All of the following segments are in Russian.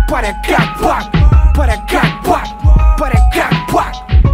паря как бак, паря как бак, паря как бак,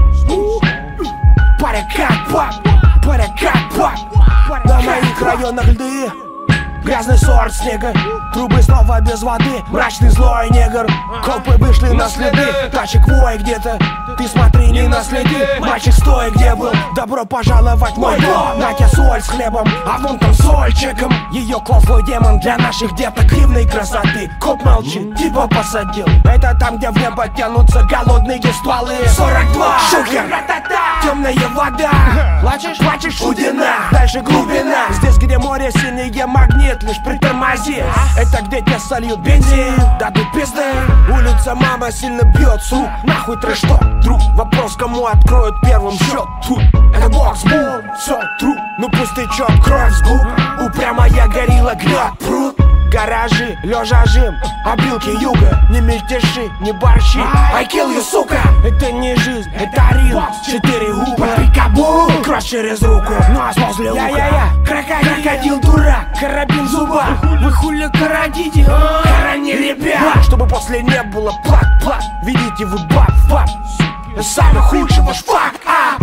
паря как бак, паря как бак. На моих районах льды, грязный сорт снега, трубы снова без воды, мрачный злой негр. Копы вышли на следы, тачек вой где-то. Ты смотри, не на следы, мальчик стой, где был. Добро пожаловать в мой дом, на тебе соль с хлебом, а вон там сольчиком. Ее клал злой демон для наших деток дивной красоты. Коп молчит, типа посадил. Это там, где в небо тянутся голодные стволы. 42, шухер, темная вода. Плачешь? Плачешь? Удина, дальше глубина. Здесь, где море синее, магнит, лишь притормози. Это где тебя сольют бензин, дадут пизды. Улица мама сильно бьет с рук, нахуй трэш-ток, друг. Вопрос, кому откроют первым счет тут. Это боксбол, все true. Ну пусть течет кровь с губ. Упрямая горилла гнет пруд. Гаражи, лежа жим, обилки юга. Не мельтеши, не борщи, I kill you, сука. Это не жизнь, это рил. 4 губа, пикабу, кровь через руку, нос возле уха. Крокодил дурак, карабин в зубах. Вы хули карадите, хорони ребят. Чтобы после не было плак-плак, видите вы баб-баб. Самый худший ваш фак-ап.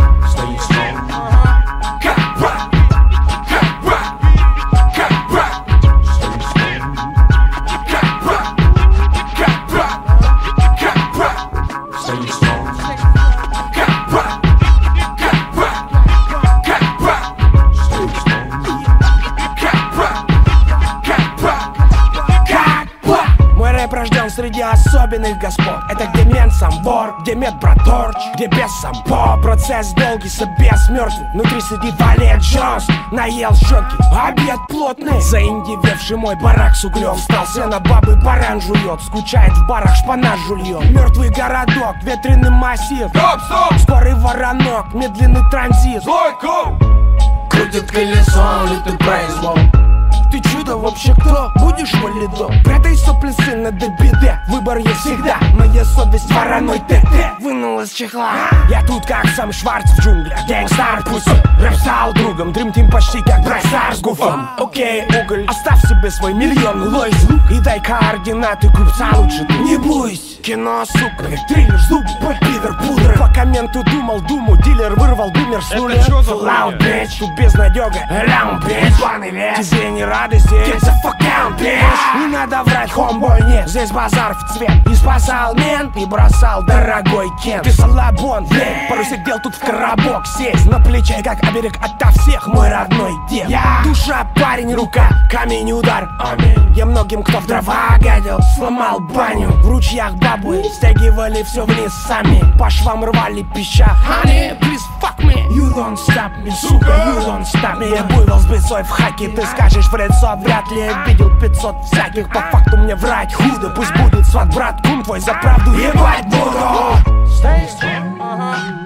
Среди особенных господ. Это где мент самбор, где медбраторч, где без самбо. Процесс долгий, собес мертвый. Внутри сидит Валет Джонс, наел щеки, обед плотный. Заиндевевший мой барак с углем. Встал сено, бабы баран жует. Скучает в барах шпана жульем. Мертвый городок, ветреный массив. Стоп! Скорый воронок, медленный транзит. Злой ком! Крутит колесо, лютый произвол. Ты чудо вообще кто? Будешь валидом? Прятай сопли сына до беды. Выбор есть всегда. Моя совесть вороной ТТ вынула из чехла. Я тут как сам Шварц в джунглях. Гэнгстар пусть рэп стал другом. Дрим Тим почти как Брайстар с гуфом. Окей, уголь, оставь себе свой миллион лой звук. И дай координаты купца лучше ты не буйся. Кино, сука, как триллер, зуб, пидор, пудра. По комменту думал думу, дилер вырвал бумер с нуля. Loud bitch, тут безнадега, around bitch. Планы вес, тебе не рады здесь. Get the fuck out, bitch. Не надо врать, хомбой, нет. Здесь базар в цвет. И спасал мент, и бросал дорогой Кен. Ты салабон, блядь, пару сидел тут в коробок сесть. На плече, как оберег ото всех, мой родной дед. Душа, парень, рука, камень, удар. Аминь. Я многим, кто в дрова гадил, сломал баню. В ручьях бабы стягивали все вниз сами. По швам рвали пища. Honey, please fuck me. You don't stop me, сука, you don't stop me. Я буйвол с бицой в хаке, ты скажешь в лицо. Вряд ли я видел 500 всяких. По факту мне врать худо. Пусть будет сват, брат, кум твой за правду ебать буду. Stay strong.